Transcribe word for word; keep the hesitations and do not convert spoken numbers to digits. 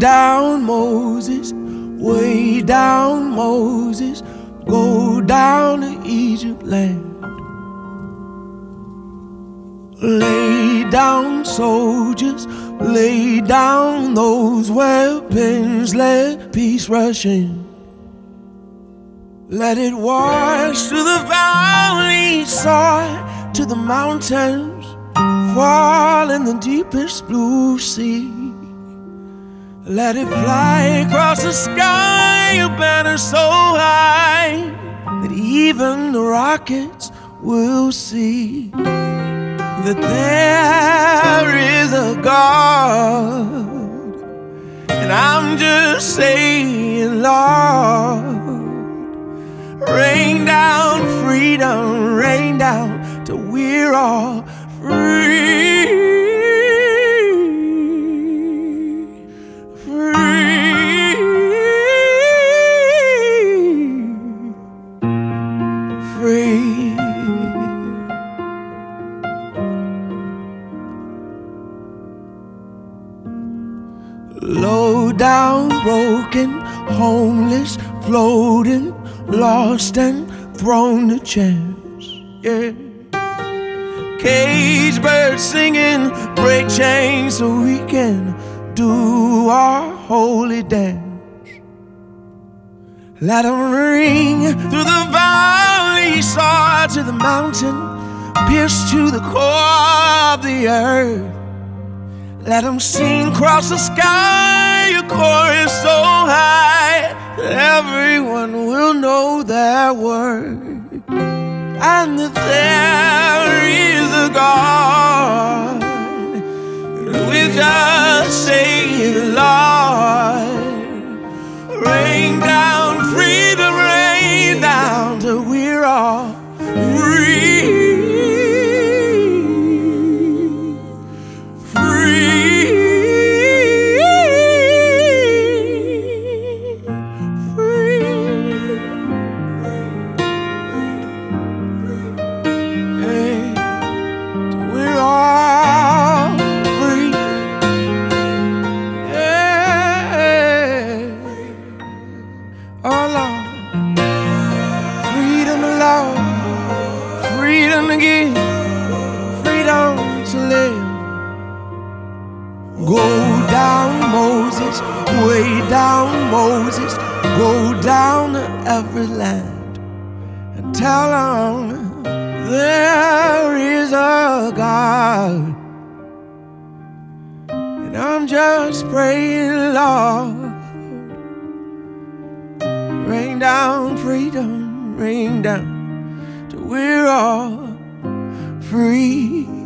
down, Moses, way down, Moses, go down to Egypt land. Lay down, soldiers, lay down those weapons, let peace rush in. Let it wash through the valley, soar to the mountains, fall in the deepest blue sea. Let it fly across the sky, a banner so high that even the rockets will see that there is a God. And I'm just saying, Lord, rain down freedom, rain down till we're all free. Free. Free. Low down, broken, homeless, floating, lost and thrown to chance, yeah. Cage birds singing, break chains so we can do our holy dance. Let them ring through the valley, soar to the mountain, pierce to the core of the earth. Let them sing across the sky, a chorus so high that everyone will know their word, and that there is a God. And we just say, Lord, rain down freedom, rain down till we're all free. Freedom to give, freedom to live. Go down, Moses, way down, Moses, go down to every land and tell them there is a God. And I'm just praying, Lord, rain down freedom, rain down till we're all free.